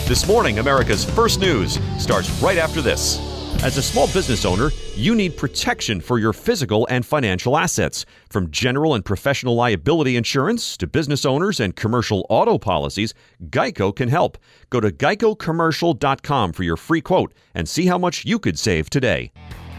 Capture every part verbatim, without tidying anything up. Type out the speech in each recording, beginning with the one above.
This morning, America's First News starts right after this. As a small business owner, you need protection for your physical and financial assets. From general and professional liability insurance to business owners and commercial auto policies, Geico can help. Go to geico commercial dot com for your free quote and see how much you could save today.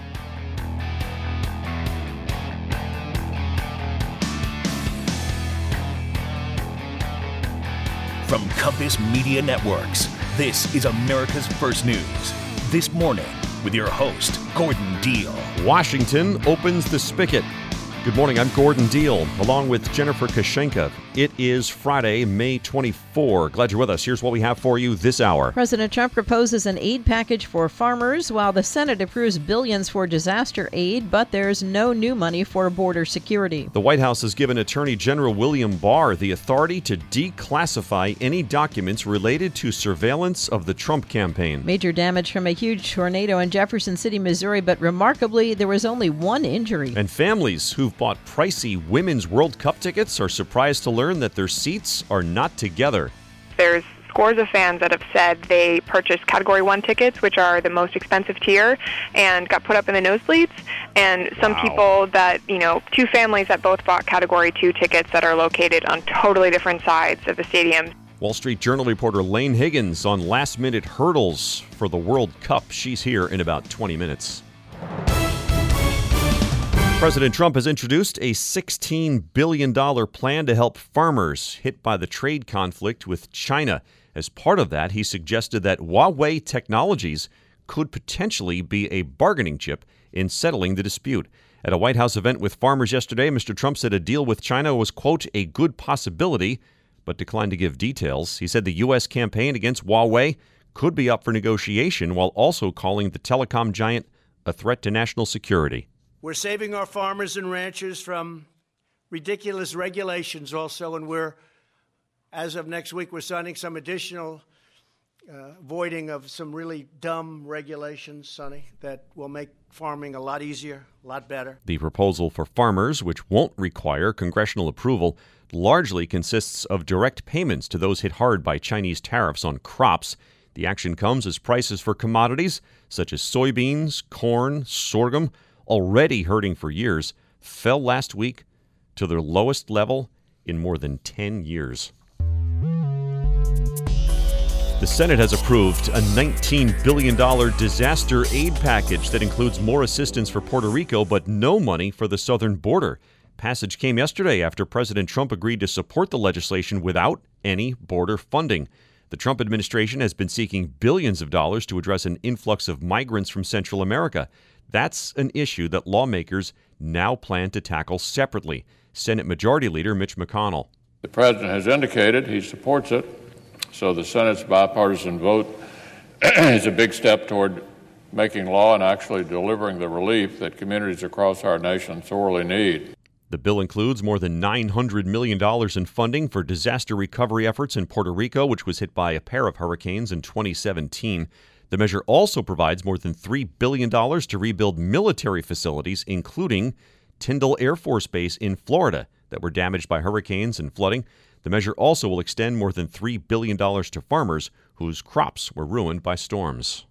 From Compass Media Networks, this is America's First News. This morning, with your host, Gordon Deal. Washington opens the spigot. Good morning, I'm Gordon Deal, along with Jennifer Kashenka. It is Friday, May twenty-fourth. Glad you're with us. Here's what we have for you this hour. President Trump proposes an aid package for farmers, while the Senate approves billions for disaster aid, but there's no new money for border security. The White House has given Attorney General William Barr the authority to declassify any documents related to surveillance of the Trump campaign. Major damage from a huge tornado in Jefferson City, Missouri, but remarkably, there was only one injury. And families who've bought pricey Women's World Cup tickets are surprised to learn that their seats are not together. There's scores of fans that have said they purchased Category one tickets, which are the most expensive tier, and got put up in the nosebleeds. And some Wow. people that, you know, two families that both bought Category two tickets that are located on totally different sides of the stadium. Wall Street Journal reporter Lane Higgins on last-minute hurdles for the World Cup. She's here in about twenty minutes. President Trump has introduced a sixteen billion dollars plan to help farmers hit by the trade conflict with China. As part of that, he suggested that Huawei Technologies could potentially be a bargaining chip in settling the dispute. At a White House event with farmers yesterday, Mister Trump said a deal with China was, quote, a good possibility, but declined to give details. He said the U S campaign against Huawei could be up for negotiation, while also calling the telecom giant a threat to national security. We're saving our farmers and ranchers from ridiculous regulations also, and we're, as of next week, we're signing some additional uh, voiding of some really dumb regulations, Sonny, that will make farming a lot easier, a lot better. The proposal for farmers, which won't require congressional approval, largely consists of direct payments to those hit hard by Chinese tariffs on crops. The action comes as prices for commodities such as soybeans, corn, sorghum, already hurting for years, fell last week to their lowest level in more than ten years. The Senate has approved a nineteen billion dollars disaster aid package that includes more assistance for Puerto Rico, but no money for the southern border. Passage came yesterday after President Trump agreed to support the legislation without any border funding. The Trump administration has been seeking billions of dollars to address an influx of migrants from Central America. That's an issue that lawmakers now plan to tackle separately. Senate Majority Leader Mitch McConnell. The president has indicated he supports it, so the Senate's bipartisan vote is a big step toward making law and actually delivering the relief that communities across our nation sorely need. The bill includes more than nine hundred million dollars in funding for disaster recovery efforts in Puerto Rico, which was hit by a pair of hurricanes in twenty seventeen. The measure also provides more than three billion dollars to rebuild military facilities, including Tyndall Air Force Base in Florida, that were damaged by hurricanes and flooding. The measure also will extend more than three billion dollars to farmers whose crops were ruined by storms.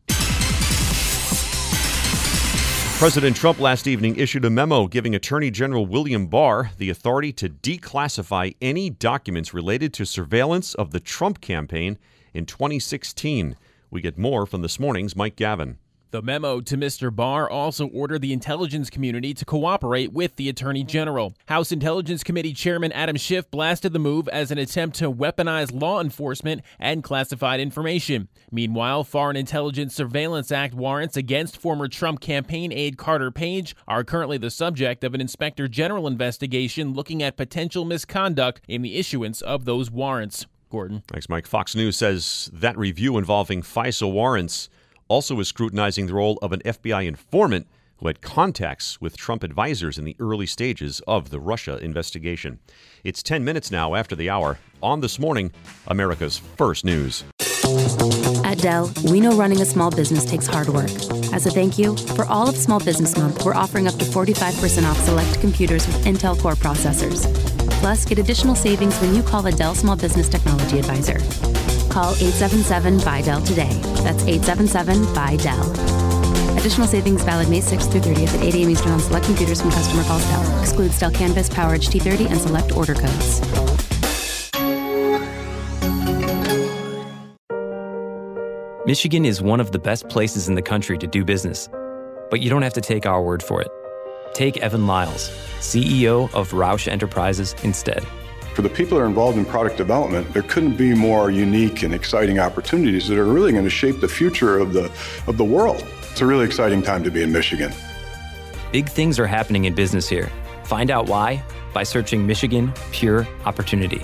President Trump last evening issued a memo giving Attorney General William Barr the authority to declassify any documents related to surveillance of the Trump campaign in twenty sixteen. We get more from this morning's Mike Gavin. The memo to Mister Barr also ordered the intelligence community to cooperate with the Attorney General. House Intelligence Committee Chairman Adam Schiff blasted the move as an attempt to weaponize law enforcement and classified information. Meanwhile, Foreign Intelligence Surveillance Act warrants against former Trump campaign aide Carter Page are currently the subject of an Inspector General investigation looking at potential misconduct in the issuance of those warrants. Gordon. Thanks, Mike. Fox News says that review involving FISA warrants also is scrutinizing the role of an F B I informant who had contacts with Trump advisors in the early stages of the Russia investigation. It's ten minutes now after the hour. On This Morning, America's First News. At Dell, we know running a small business takes hard work. As a thank you, for all of Small Business Month, we're offering up to forty-five percent off select computers with Intel Core processors. Plus, get additional savings when you call a Dell Small Business Technology Advisor. Call eight seven seven, B Y D E L today. That's eight seven seven, B Y D E L. Additional savings valid May sixth through thirtieth at eight a.m. Eastern on select computers from customer calls Dell. Excludes Dell Canvas, PowerEdge T thirty, and select order codes. Michigan is one of the best places in the country to do business. But you don't have to take our word for it. Take Evan Lyles, C E O of Roush Enterprises, instead. For the people that are involved in product development, there couldn't be more unique and exciting opportunities that are really going to shape the future of the of the world. It's a really exciting time to be in Michigan. Big things are happening in business here. Find out why by searching Michigan Pure Opportunity.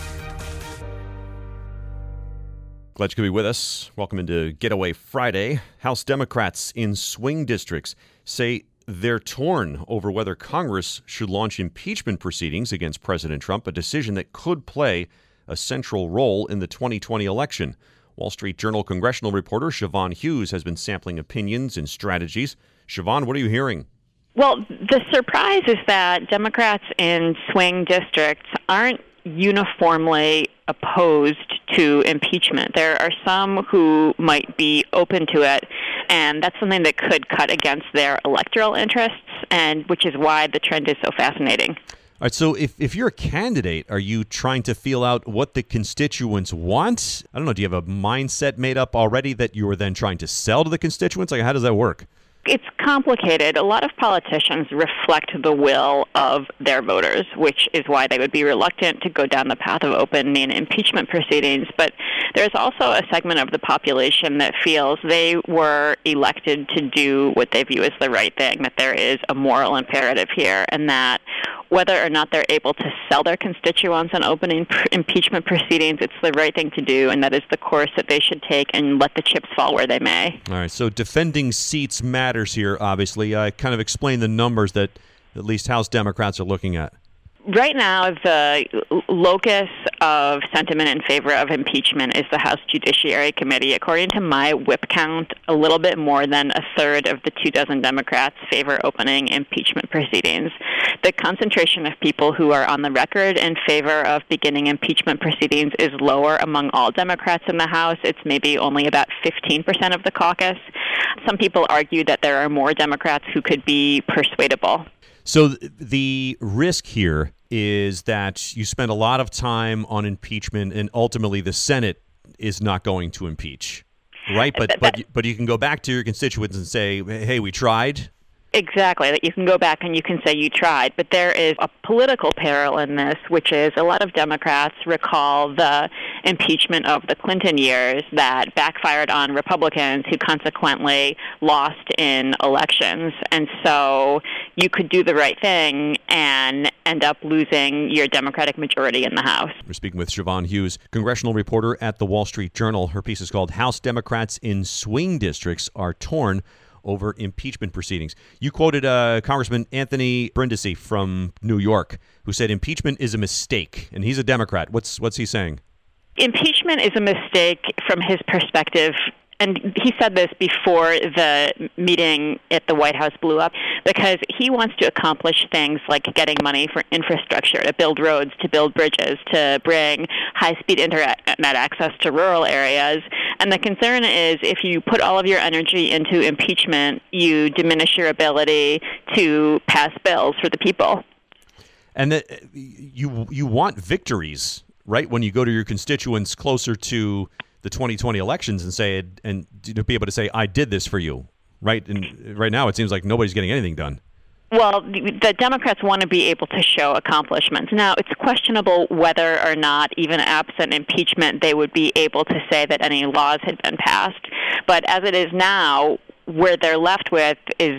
Glad you could be with us. Welcome into Getaway Friday. House Democrats in swing districts say they're torn over whether Congress should launch impeachment proceedings against President Trump, a decision that could play a central role in the twenty twenty election. Wall Street Journal congressional reporter Siobhan Hughes has been sampling opinions and strategies. Siobhan, what are you hearing? Well, the surprise is that Democrats in swing districts aren't uniformly opposed to impeachment. There are some who might be open to it, and that's something that could cut against their electoral interests, and which is why the trend is so fascinating. All right, so if, if you're a candidate, are you trying to feel out what the constituents want? I don't know, do you have a mindset made up already that you are then trying to sell to the constituents? Like, how does that work? It's complicated. A lot of politicians reflect the will of their voters, which is why they would be reluctant to go down the path of opening impeachment proceedings. But there's also a segment of the population that feels they were elected to do what they view as the right thing, that there is a moral imperative here, and that whether or not they're able to sell their constituents on opening pr- impeachment proceedings, it's the right thing to do, and that is the course that they should take and let the chips fall where they may. All right, so defending seats matters here, obviously. I kind of explained the numbers that at least House Democrats are looking at. Right now, the locus of sentiment in favor of impeachment is the House Judiciary Committee. According to my whip count, a little bit more than a third of the two dozen Democrats favor opening impeachment proceedings. The concentration of people who are on the record in favor of beginning impeachment proceedings is lower among all Democrats in the House. It's maybe only about fifteen percent of the caucus. Some people argue that there are more Democrats who could be persuadable. So the risk here is that you spend a lot of time on impeachment and ultimately the Senate is not going to impeach, right? But but but you can go back to your constituents and say, hey, we tried. Exactly, that you can go back and you can say you tried. But there is a political peril in this, which is a lot of Democrats recall the impeachment of the Clinton years that backfired on Republicans who consequently lost in elections. And so you could do the right thing and end up losing your Democratic majority in the House. We're speaking with Siobhan Hughes, congressional reporter at the Wall Street Journal. Her piece is called House Democrats in Swing Districts Are Torn Over Impeachment Proceedings. You quoted uh, Congressman Anthony Brindisi from New York, who said impeachment is a mistake, and he's a Democrat. What's what's he saying? Impeachment is a mistake from his perspective, and he said this before the meeting at the White House blew up, because he wants to accomplish things like getting money for infrastructure, to build roads, to build bridges, to bring high-speed internet access to rural areas. And the concern is if you put all of your energy into impeachment, you diminish your ability to pass bills for the people. And that you you want victories, right? When you go to your constituents closer to the twenty twenty elections and say it, and to be able to say, I did this for you, right? And right now it seems like nobody's getting anything done. Well, the Democrats want to be able to show accomplishments. Now, it's questionable whether or not, even absent impeachment, they would be able to say that any laws had been passed. But as it is now, where they're left with is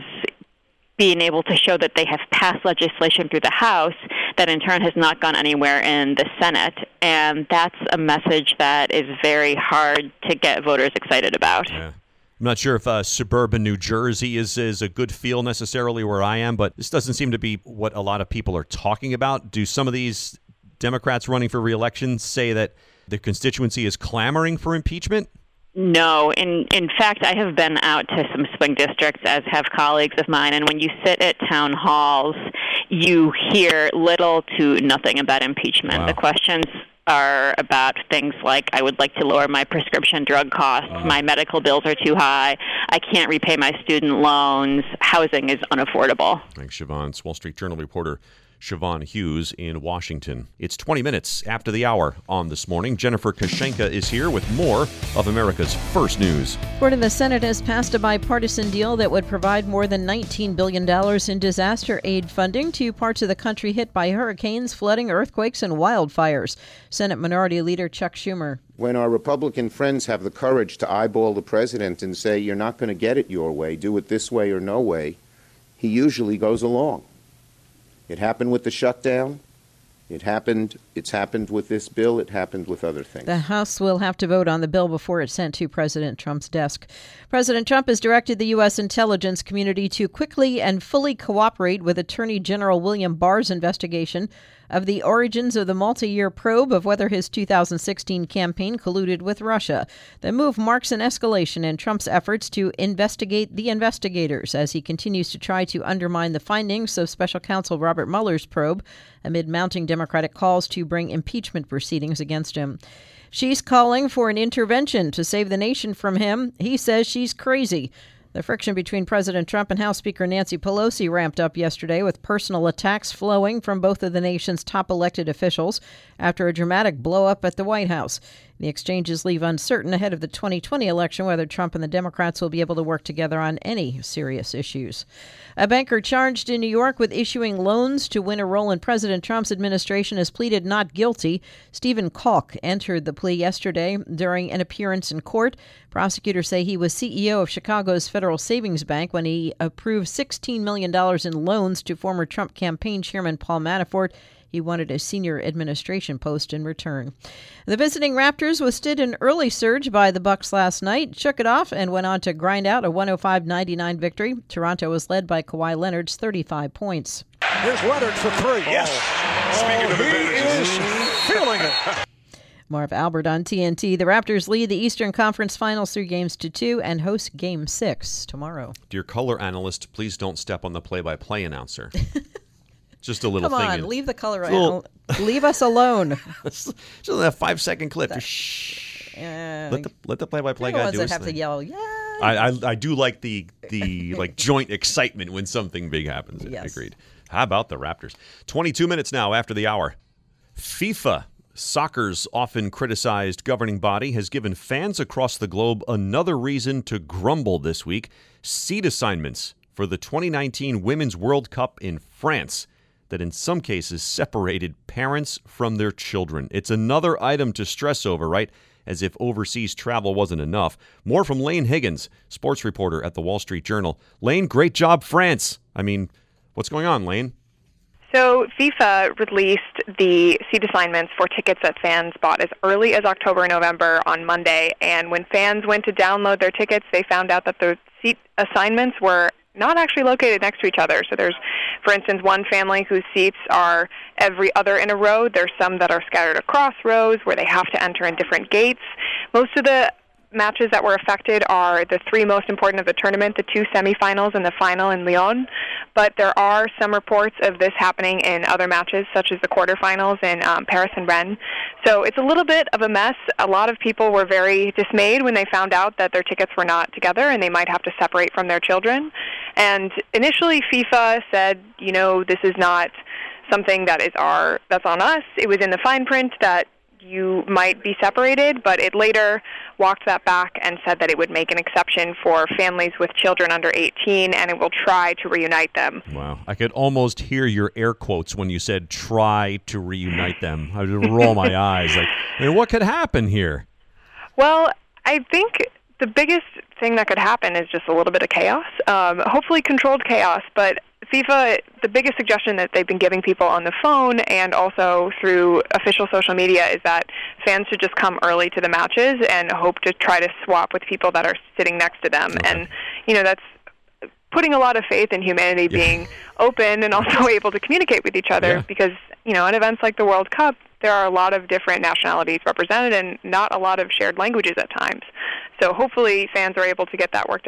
being able to show that they have passed legislation through the House that in turn has not gone anywhere in the Senate. And that's a message that is very hard to get voters excited about. Yeah. I'm not sure if uh, suburban New Jersey is, is a good feel necessarily where I am, but this doesn't seem to be what a lot of people are talking about. Do some of these Democrats running for re-election say that the constituency is clamoring for impeachment? No. In in fact, I have been out to some swing districts, as have colleagues of mine, and when you sit at town halls, you hear little to nothing about impeachment. Wow. The questions are about things like, I would like to lower my prescription drug costs, my medical bills are too high, I can't repay my student loans, housing is unaffordable. Thanks, Siobhan. It's Wall Street Journal reporter Siobhan Hughes in Washington. It's twenty minutes after the hour on This Morning. Jennifer Kashenka is here with more of America's First News. Court in the Senate has passed a bipartisan deal that would provide more than nineteen billion dollars in disaster aid funding to parts of the country hit by hurricanes, flooding, earthquakes, and wildfires. Senate Minority Leader Chuck Schumer. When our Republican friends have the courage to eyeball the president and say, you're not going to get it your way, do it this way or no way, he usually goes along. It happened with the shutdown. It happened. It's happened with this bill. It happened with other things. The House will have to vote on the bill before it's sent to President Trump's desk. President Trump has directed the U S intelligence community to quickly and fully cooperate with Attorney General William Barr's investigation of the origins of the multi-year probe of whether his two thousand sixteen campaign colluded with Russia. The move marks an escalation in Trump's efforts to investigate the investigators as he continues to try to undermine the findings of Special Counsel Robert Mueller's probe amid mounting Democratic calls to bring impeachment proceedings against him. She's calling for an intervention to save the nation from him. He says she's crazy. The friction between President Trump and House Speaker Nancy Pelosi ramped up yesterday, with personal attacks flowing from both of the nation's top elected officials after a dramatic blow-up at the White House. The exchanges leave uncertain ahead of the twenty twenty election whether Trump and the Democrats will be able to work together on any serious issues. A banker charged in New York with issuing loans to win a role in President Trump's administration has pleaded not guilty. Stephen Kalk entered the plea yesterday during an appearance in court. Prosecutors say he was C E O of Chicago's Federal Savings Bank when he approved sixteen million dollars in loans to former Trump campaign chairman Paul Manafort. He wanted a senior administration post in return. The visiting Raptors withstood an early surge by the Bucks last night, shook it off, and went on to grind out a one oh five ninety-nine victory. Toronto was led by Kawhi Leonard's thirty-five points. Here's Leonard for three. Yes. Oh, Speaking of advantages, he is feeling it. Marv Albert on T N T. The Raptors lead the Eastern Conference Finals three games to two and host Game six tomorrow. Dear color analyst, please don't step on the play-by-play announcer. Just a little Come thing. on, in, leave the color little, out. Leave us alone. Just a five-second clip. Just shh. Uh, let the let the play-by-play guy do his thing. his have thing. to yell, yeah. I, I I do like the the like joint excitement when something big happens. Yes. Agreed. How about the Raptors? twenty-two minutes now after the hour. FIFA, soccer's often criticized governing body, has given fans across the globe another reason to grumble this week. Seat assignments for the twenty nineteen Women's World Cup in France that in some cases separated parents from their children. It's another item to stress over, right? As if overseas travel wasn't enough. More from Lane Higgins, sports reporter at the Wall Street Journal. Lane, great job, France. I mean, what's going on, Lane? So FIFA released the seat assignments for tickets that fans bought as early as October and November on Monday. And when fans went to download their tickets, they found out that the seat assignments were not actually located next to each other. So there's, for instance, one family whose seats are every other in a row. There's some that are scattered across rows where they have to enter in different gates. Most of the matches that were affected are the three most important of the tournament, the two semifinals and the final in Lyon. But there are some reports of this happening in other matches, such as the quarterfinals in um, Paris and Rennes. So it's a little bit of a mess. A lot of people were very dismayed when they found out that their tickets were not together and they might have to separate from their children. And initially FIFA said, you know, this is not something that is our that's on us. It was in the fine print that you might be separated, but it later walked that back and said that it would make an exception for families with children under eighteen, and it will try to reunite them. Wow. I could almost hear your air quotes when you said try to reunite them. I would roll my eyes. Like, I mean, what could happen here? Well, I think the biggest thing that could happen is just a little bit of chaos, um, hopefully controlled chaos, but FIFA, the biggest suggestion that they've been giving people on the phone and also through official social media is that fans should just come early to the matches and hope to try to swap with people that are sitting next to them. Okay. And, you know, that's putting a lot of faith in humanity yeah. being open and also able to communicate with each other yeah. because, you know, at events like the World Cup, there are a lot of different nationalities represented and not a lot of shared languages at times. So hopefully fans are able to get that worked out.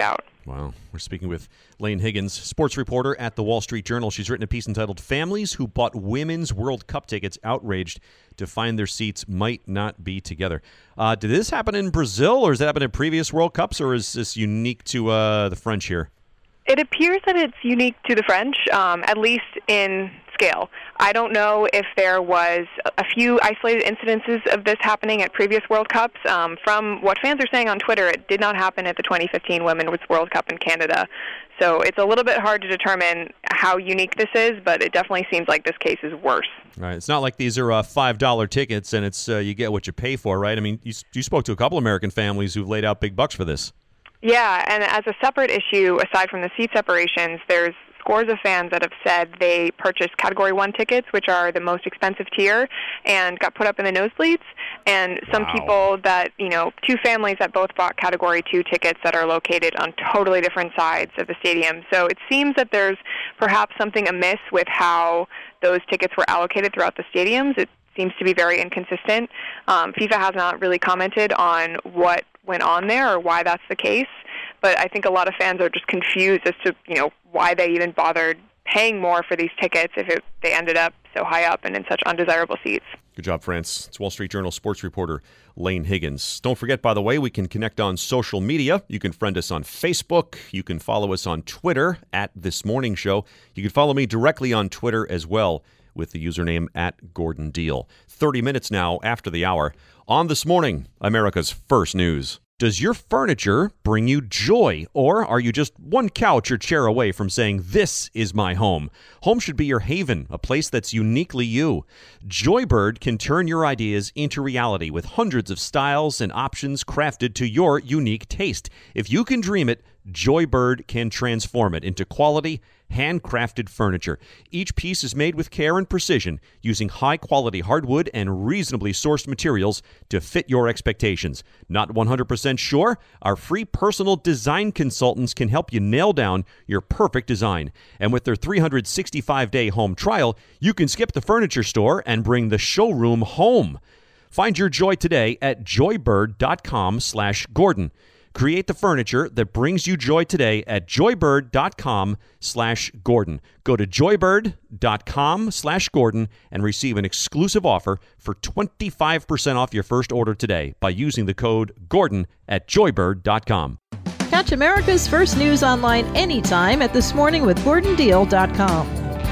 Wow. We're speaking with Lane Higgins, sports reporter at the Wall Street Journal. She's written a piece entitled Families Who Bought Women's World Cup Tickets Outraged to Find Their Seats Might Not Be Together. Uh, did this happen in Brazil, or has it happened in previous World Cups, or is this unique to uh, the French here? It appears that it's unique to the French, um, at least in scale. I don't know if there was a few isolated incidences of this happening at previous World Cups. Um, from what fans are saying on Twitter, it did not happen at the twenty fifteen Women's World Cup in Canada. So it's a little bit hard to determine how unique this is, but it definitely seems like this case is worse. All right. It's not like these are uh, five dollar tickets and it's uh, you get what you pay for, right? I mean, you, you spoke to a couple American families who've laid out big bucks for this. Yeah, and as a separate issue, aside from the seat separations, there's scores of fans that have said they purchased Category one tickets, which are the most expensive tier, and got put up in the nosebleeds. And some Wow. people that, you know, two families that both bought Category two tickets that are located on totally different sides of the stadium. So it seems that there's perhaps something amiss with how those tickets were allocated throughout the stadiums. It seems to be very inconsistent. Um, FIFA has not really commented on what went on there or why that's the case, but I think a lot of fans are just confused as to, you know, why they even bothered paying more for these tickets if it, they ended up so high up and in such undesirable seats. Good job, France. It's Wall Street Journal sports reporter Lane Higgins. Don't forget, by the way, we can connect on social media. You can friend us on Facebook. You can follow us on Twitter at This Morning Show. You can follow me directly on Twitter as well with the username at Gordon Deal. thirty minutes now after the hour. On This Morning, America's First News. Does your furniture bring you joy, or are you just one couch or chair away from saying, this is my home? Home should be your haven, a place that's uniquely you. Joybird can turn your ideas into reality with hundreds of styles and options crafted to your unique taste. If you can dream it, Joybird can transform it into quality, handcrafted furniture. Each piece is made with care and precision, using high-quality hardwood and reasonably sourced materials to fit your expectations. Not one hundred percent sure? Our free personal design consultants can help you nail down your perfect design. And with their three hundred sixty-five day home trial, you can skip the furniture store and bring the showroom home. Find your joy today at joybird.com slash Gordon. Create the furniture that brings you joy today at joybird.com slash Gordon. Go to joybird.com slash Gordon and receive an exclusive offer for twenty-five percent off your first order today by using the code Gordon at joybird dot com. Catch America's First News online anytime at this morning with gordon deal dot com.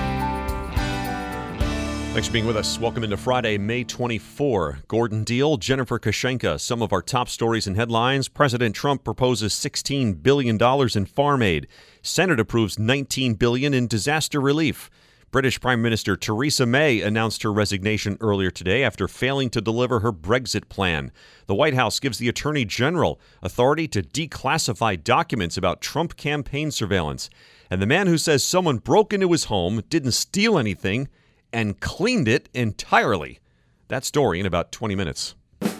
Thanks for being with us. Welcome into Friday, May twenty-fourth. Gordon Deal, Jennifer Kashenka. Some of our top stories and headlines. President Trump proposes sixteen billion dollars in farm aid. Senate approves nineteen billion dollars in disaster relief. British Prime Minister Theresa May announced her resignation earlier today after failing to deliver her Brexit plan. The White House gives the Attorney General authority to declassify documents about Trump campaign surveillance. And the man who says someone broke into his home, didn't steal anything, and cleaned it entirely. That story in about twenty minutes.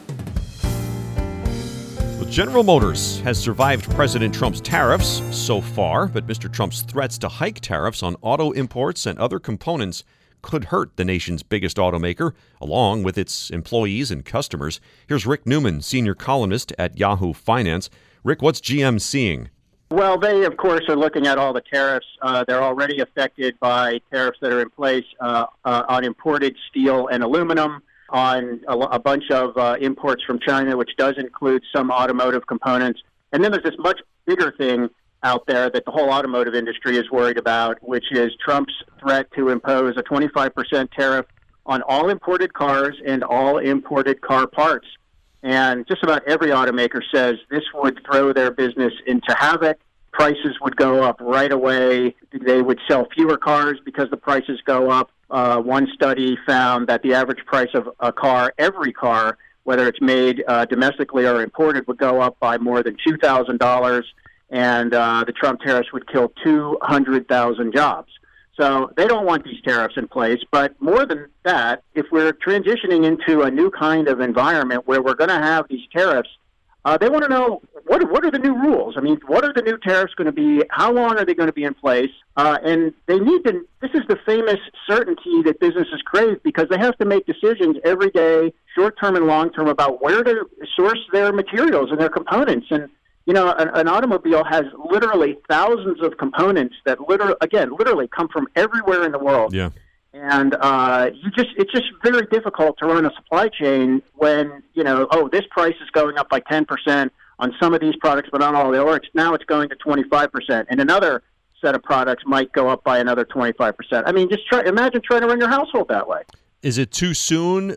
Well, General Motors has survived President Trump's tariffs so far, but Mister Trump's threats to hike tariffs on auto imports and other components could hurt the nation's biggest automaker, along with its employees and customers. Here's Rick Newman, senior columnist at Yahoo Finance. Rick, what's G M seeing? Well, they, of course, are looking at all the tariffs. Uh, they're already affected by tariffs that are in place uh, uh, on imported steel and aluminum, on a, a bunch of uh, imports from China, which does include some automotive components. And then there's this much bigger thing out there that the whole automotive industry is worried about, which is Trump's threat to impose a twenty-five percent tariff on all imported cars and all imported car parts. And just about every automaker says this would throw their business into havoc. Prices would go up right away. They would sell fewer cars because the prices go up. Uh, one study found that the average price of a car, every car, whether it's made uh, domestically or imported, would go up by more than two thousand dollars. And uh, the Trump tariffs would kill two hundred thousand jobs. So they don't want these tariffs in place. But more than that, if we're transitioning into a new kind of environment where we're going to have these tariffs, uh, they want to know what, what are the new rules? I mean, what are the new tariffs going to be? How long are they going to be in place? Uh, and they need to, this is the famous certainty that businesses crave because they have to make decisions every day, short-term and long-term, about where to source their materials and their components. And You know, an, an automobile has literally thousands of components that literally, again, literally come from everywhere in the world. Yeah. And uh, you just it's just very difficult to run a supply chain when, you know, oh, this price is going up by ten percent on some of these products, but not all. Or it's, now it's going to twenty-five percent. And another set of products might go up by another twenty-five percent. I mean, just try imagine trying to run your household that way. Is it too soon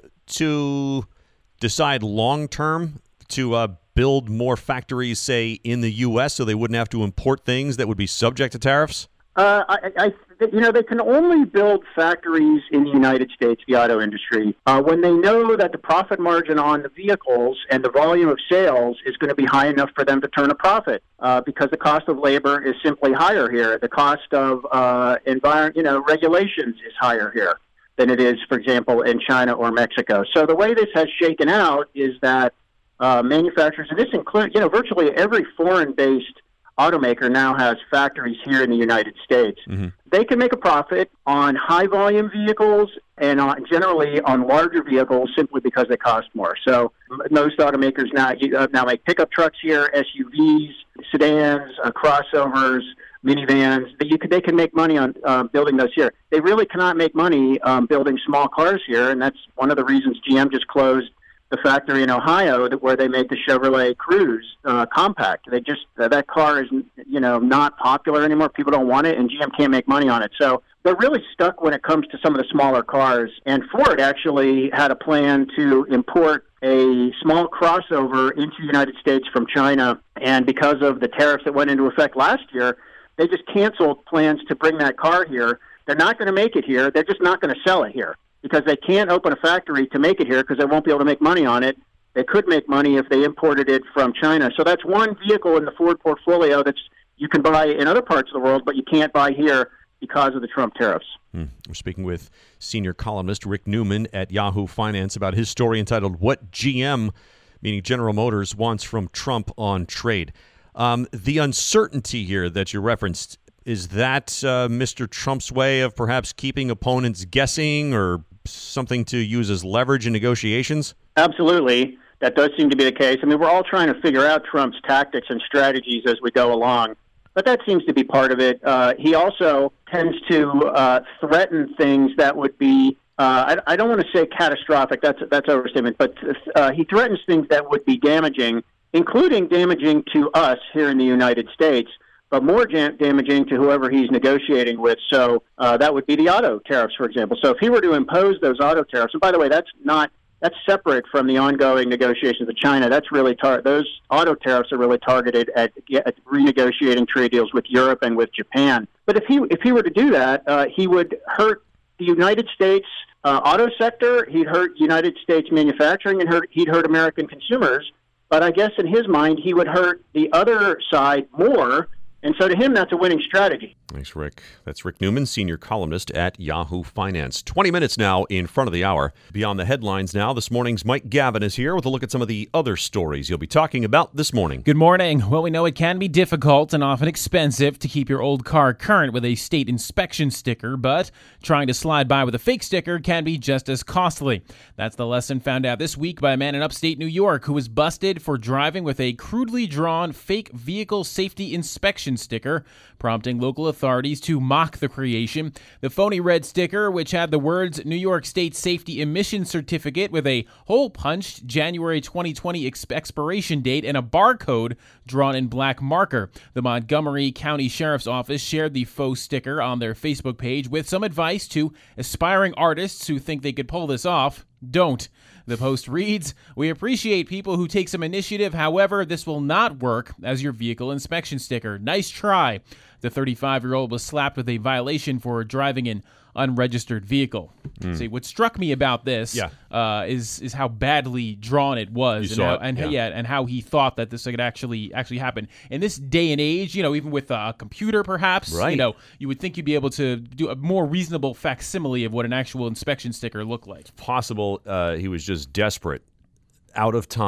to decide long-term to uh, build more factories, say, in the U S so they wouldn't have to import things that would be subject to tariffs? Uh, I, I, you know, they can only build factories in the United States, the auto industry, uh, when they know that the profit margin on the vehicles and the volume of sales is going to be high enough for them to turn a profit, uh, because the cost of labor is simply higher here. The cost of uh, environment, you know, regulations is higher here than it is, for example, in China or Mexico. So the way this has shaken out is that uh, manufacturers, and this includes, you know, virtually every foreign-based automaker now has factories here in the United States. Mm-hmm. They can make a profit on high-volume vehicles and on, generally on larger vehicles simply because they cost more. So most automakers now uh, now make pickup trucks here, S U Vs, sedans, uh, crossovers, minivans. They, you could, they can make money on uh, building those here. They really cannot make money um, building small cars here, and that's one of the reasons G M just closed the factory in Ohio that, where they make the Chevrolet Cruze uh, compact. They just uh, that car is, you know, not popular anymore. People don't want it, and G M can't make money on it. So they're really stuck when it comes to some of the smaller cars. And Ford actually had a plan to import a small crossover into the United States from China, and because of the tariffs that went into effect last year, they just canceled plans to bring that car here. They're not going to make it here. They're just not going to sell it here, because they can't open a factory to make it here because they won't be able to make money on it. They could make money if they imported it from China. So that's one vehicle in the Ford portfolio that's you can buy in other parts of the world, but you can't buy here because of the Trump tariffs. Hmm. We're speaking with senior columnist Rick Newman at Yahoo Finance about his story entitled "What G M, meaning General Motors, Wants from Trump on Trade." Um, the uncertainty here that you referenced, is that uh, Mister Trump's way of perhaps keeping opponents guessing, or something to use as leverage in negotiations? Absolutely. That does seem to be the case. I mean, we're all trying to figure out Trump's tactics and strategies as we go along, but that seems to be part of it. Uh, he also tends to uh, threaten things that would be, uh, I, I don't want to say catastrophic, that's, that's overstatement, but uh, he threatens things that would be damaging, including damaging to us here in the United States, but more jam- damaging to whoever he's negotiating with. So uh, that would be the auto tariffs, for example. So if he were to impose those auto tariffs, and by the way, that's not that's separate from the ongoing negotiations with China. That's really tar- those auto tariffs are really targeted at, at renegotiating trade deals with Europe and with Japan. But if he if he were to do that, uh, he would hurt the United States uh, auto sector. He'd hurt United States manufacturing, and hurt, he'd hurt American consumers. But I guess in his mind, he would hurt the other side more. And so to him, that's a winning strategy. Thanks, Rick. That's Rick Newman, senior columnist at Yahoo Finance. twenty minutes now in front of the hour. Beyond the headlines now, this morning's Mike Gavin is here with a look at some of the other stories you'll be talking about this morning. Good morning. Well, we know it can be difficult and often expensive to keep your old car current with a state inspection sticker, but trying to slide by with a fake sticker can be just as costly. That's the lesson found out this week by a man in upstate New York who was busted for driving with a crudely drawn fake vehicle safety inspection sticker, prompting local authorities to mock the creation. The phony red sticker, which had the words New York State Safety Emission Certificate with a hole-punched January twenty twenty exp- expiration date and a barcode drawn in black marker. The Montgomery County Sheriff's Office shared the faux sticker on their Facebook page with some advice to aspiring artists who think they could pull this off. Don't. The post reads, "We appreciate people who take some initiative. However, this will not work as your vehicle inspection sticker. Nice try." The thirty-five-year-old was slapped with a violation for driving an unregistered vehicle. Mm. See, what struck me about this yeah. uh, is is how badly drawn it was, you and, saw how, it. and yeah. yeah, and how he thought that this could actually actually happen in this day and age. You know, even with a computer, perhaps, right. you know, you would think you'd be able to do a more reasonable facsimile of what an actual inspection sticker looked like. It's possible uh, he was just desperate, out of time,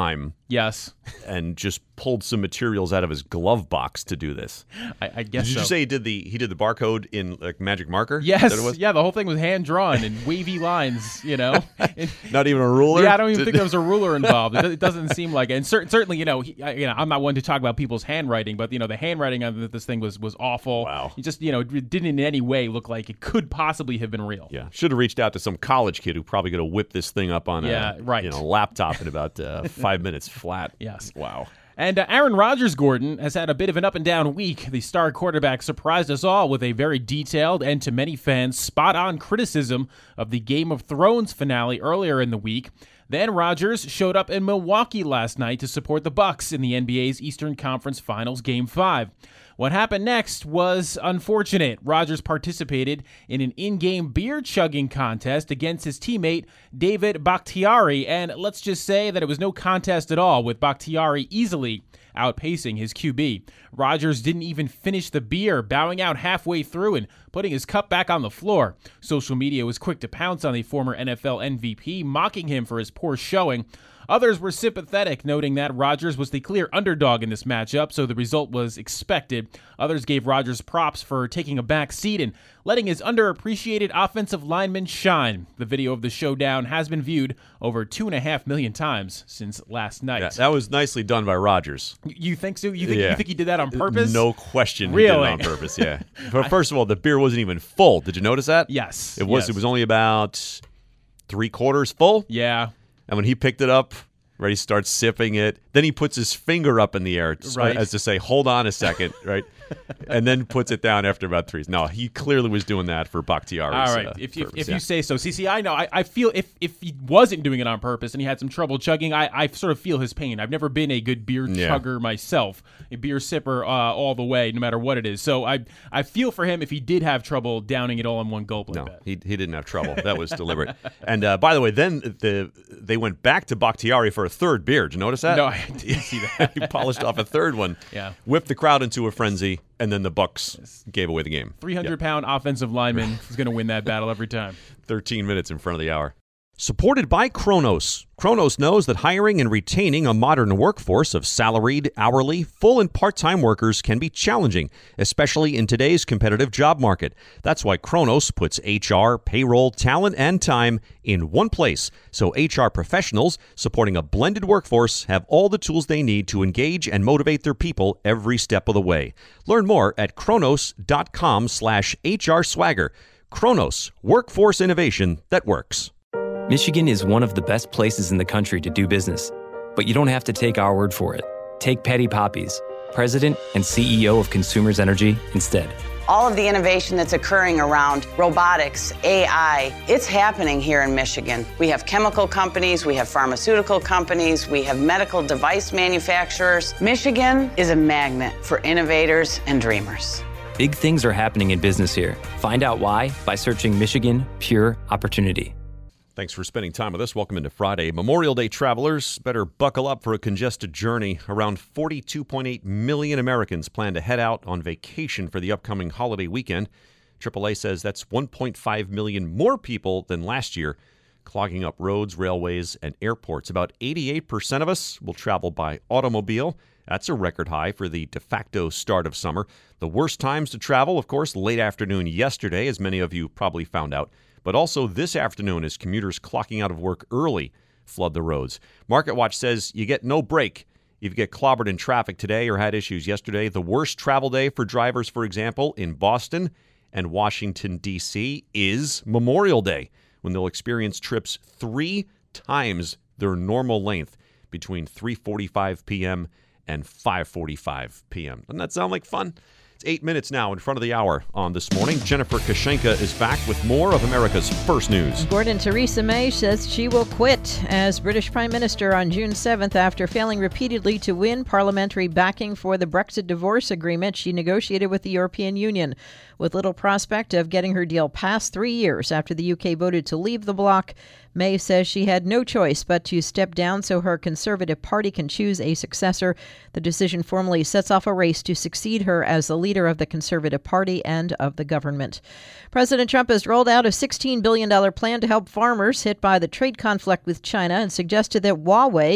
Yes. And just pulled some materials out of his glove box to do this. I, I guess Did so. you say he did the he did the barcode in like magic marker? Yes. Is that what it was? Yeah, the whole thing was hand drawn and wavy lines, you know. Not even a ruler? Yeah, I don't even think there was a ruler involved. It, it doesn't seem like it. And cer- certainly, you know, he, I, you know, I'm not one to talk about people's handwriting, but, you know, the handwriting on this thing was, was awful. Wow. It just, you know, it didn't in any way look like it could possibly have been real. Yeah. Should have reached out to some college kid who probably could have whipped this thing up on Yeah, a right. you know, laptop in about uh, five minutes flat. Yes. Wow. And uh, Aaron Rodgers, Gordon, has had a bit of an up-and-down week. The star quarterback surprised us all with a very detailed and, to many fans, spot-on criticism of the Game of Thrones finale earlier in the week. Then Rodgers showed up in Milwaukee last night to support the Bucks in the N B A's Eastern Conference Finals Game five. What happened next was unfortunate. Rodgers participated in an in-game beer-chugging contest against his teammate David Bakhtiari, and let's just say that it was no contest at all, with Bakhtiari easily outpacing his Q B. Rodgers didn't even finish the beer, bowing out halfway through and putting his cup back on the floor. Social media was quick to pounce on the former N F L M V P, mocking him for his poor showing. Others were sympathetic, noting that Rodgers was the clear underdog in this matchup, so the result was expected. Others gave Rodgers props for taking a back seat and letting his underappreciated offensive lineman shine. The video of the showdown has been viewed over two and a half million times since last night. Yeah, that was nicely done by Rodgers. You think so? You think Yeah. you think he did that on purpose? No question. Really? He did it on purpose, yeah. But first of all, the beer wasn't even full. Did you notice that? Yes. It was yes. it was only about three quarters full. Yeah. And when he picked it up, right, he starts sipping it. Then he puts his finger up in the air Right. as to say, hold on a second, right? And then puts it down after about three. No, he clearly was doing that for Bakhtiari's All right, uh, if, if, purpose, if yeah. you say so. See, see, I know. I, I feel if, if he wasn't doing it on purpose and he had some trouble chugging, I, I sort of feel his pain. I've never been a good beer Yeah. chugger myself, a beer sipper uh, all the way, no matter what it is. So I I feel for him if he did have trouble downing it all in one gulp like No, that. he he didn't have trouble. That was deliberate. And uh, by the way, then the they went back to Bakhtiari for a third beer. Did you notice that? No, I didn't see that. He polished off a third one. Yeah. Whipped the crowd into a frenzy, and then the Bucks gave away the game. three hundred pound offensive lineman is going to win that battle every time. thirteen minutes in front of the hour. Supported by Kronos. Kronos knows that hiring and retaining a modern workforce of salaried, hourly, full, and part-time workers can be challenging, especially in today's competitive job market. That's why Kronos puts H R, payroll, talent, and time in one place, so H R professionals supporting a blended workforce have all the tools they need to engage and motivate their people every step of the way. Learn more at kronos.com slash HR swagger. Kronos, workforce innovation that works. Michigan is one of the best places in the country to do business, but you don't have to take our word for it. Take Patty Poppies, President and C E O of Consumers Energy, instead. All of the innovation that's occurring around robotics, A I, it's happening here in Michigan. We have chemical companies, we have pharmaceutical companies, we have medical device manufacturers. Michigan is a magnet for innovators and dreamers. Big things are happening in business here. Find out why by searching Michigan Pure Opportunity. Thanks for spending time with us. Welcome into Friday. Memorial Day travelers better buckle up for a congested journey. Around forty-two point eight million Americans plan to head out on vacation for the upcoming holiday weekend. triple A says that's one point five million more people than last year, clogging up roads, railways, and airports. About eighty-eight percent of us will travel by automobile. That's a record high for the de facto start of summer. The worst times to travel, of course, late afternoon yesterday, as many of you probably found out. But also this afternoon as commuters clocking out of work early flood the roads. MarketWatch says you get no break if you get clobbered in traffic today or had issues yesterday. The worst travel day for drivers, for example, in Boston and Washington, D C is Memorial Day, when they'll experience trips three times their normal length between three forty-five p.m. and five forty-five p.m. Doesn't that sound like fun? It's eight minutes now in front of the hour on This Morning. Jennifer Kashenka is back with more of America's First News. Gordon, Theresa May says she will quit as British Prime Minister on June seventh after failing repeatedly to win parliamentary backing for the Brexit divorce agreement she negotiated with the European Union. With little prospect of getting her deal past three years after the U K voted to leave the bloc, May says she had no choice but to step down so her Conservative Party can choose a successor. The decision formally sets off a race to succeed her as the leader of the Conservative Party and of the government. President Trump has rolled out a sixteen billion dollars plan to help farmers hit by the trade conflict with China and suggested that Huawei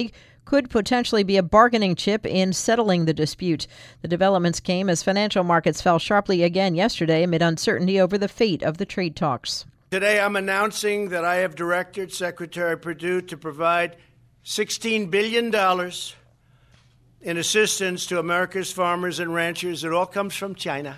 could potentially be a bargaining chip in settling the dispute. The developments came as financial markets fell sharply again yesterday amid uncertainty over the fate of the trade talks. Today, I'm announcing that I have directed Secretary Perdue to provide sixteen billion dollars in assistance to America's farmers and ranchers. It all comes from China.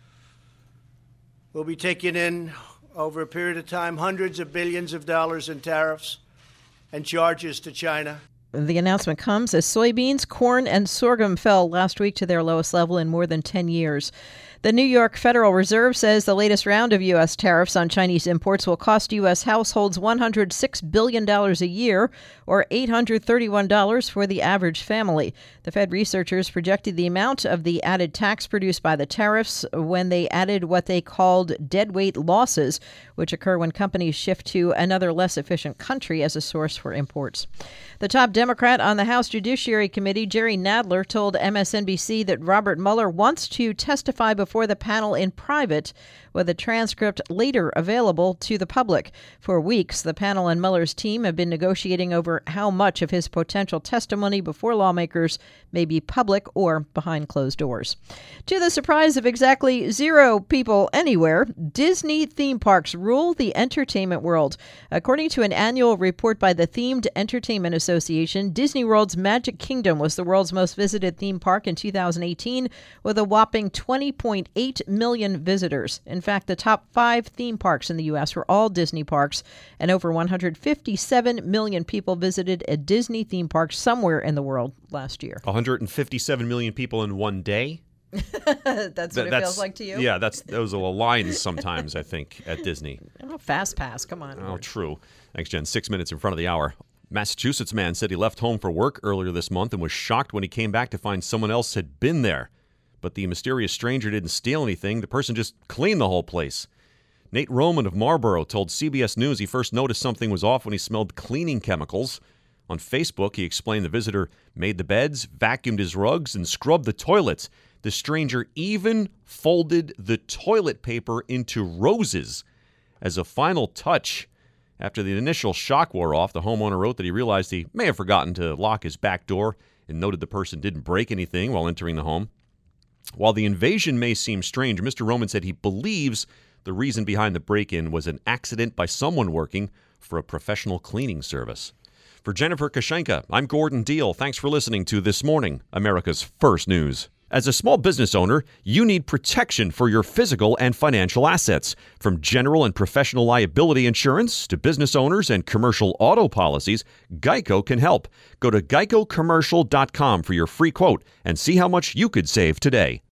We'll be taking in, over a period of time, hundreds of billions of dollars in tariffs and charges to China. The announcement comes as soybeans, corn, and sorghum fell last week to their lowest level in more than ten years. The New York Federal Reserve says the latest round of U S tariffs on Chinese imports will cost U S households one hundred six billion dollars a year, or eight hundred thirty-one dollars for the average family. The Fed researchers projected the amount of the added tax produced by the tariffs when they added what they called deadweight losses, which occur when companies shift to another less efficient country as a source for imports. The top Democrat on the House Judiciary Committee, Jerry Nadler, told M S N B C that Robert Mueller wants to testify before the panel in private, with a transcript later available to the public. For weeks, the panel and Mueller's team have been negotiating over how much of his potential testimony before lawmakers may be public or behind closed doors. To the surprise of exactly zero people anywhere, Disney theme parks rule the entertainment world. According to an annual report by the Themed Entertainment Association, Disney World's Magic Kingdom was the world's most visited theme park in two thousand eighteen, with a whopping twenty point eight million visitors. In fact, the top five theme parks in the U S were all Disney parks, and over one hundred fifty-seven million people visited a Disney theme park somewhere in the world last year. one hundred fifty-seven million people in one day? That's what Th- it feels like to you? Yeah, that's those are the lines sometimes, I think, at Disney. Oh, fast pass, come on. Oh, true. Thanks, Jen. Six minutes in front of the hour. Massachusetts man said he left home for work earlier this month and was shocked when he came back to find someone else had been there. But the mysterious stranger didn't steal anything. The person just cleaned the whole place. Nate Roman of Marlboro told C B S News he first noticed something was off when he smelled cleaning chemicals. On Facebook, he explained the visitor made the beds, vacuumed his rugs, and scrubbed the toilets. The stranger even folded the toilet paper into roses. As a final touch, after the initial shock wore off, the homeowner wrote that he realized he may have forgotten to lock his back door and noted the person didn't break anything while entering the home. While the invasion may seem strange, Mister Roman said he believes the reason behind the break-in was an accident by someone working for a professional cleaning service. For Jennifer Kashenka, I'm Gordon Deal. Thanks for listening to This Morning, America's First News. As a small business owner, you need protection for your physical and financial assets. From general and professional liability insurance to business owners and commercial auto policies, Geico can help. Go to geico commercial dot com for your free quote and see how much you could save today.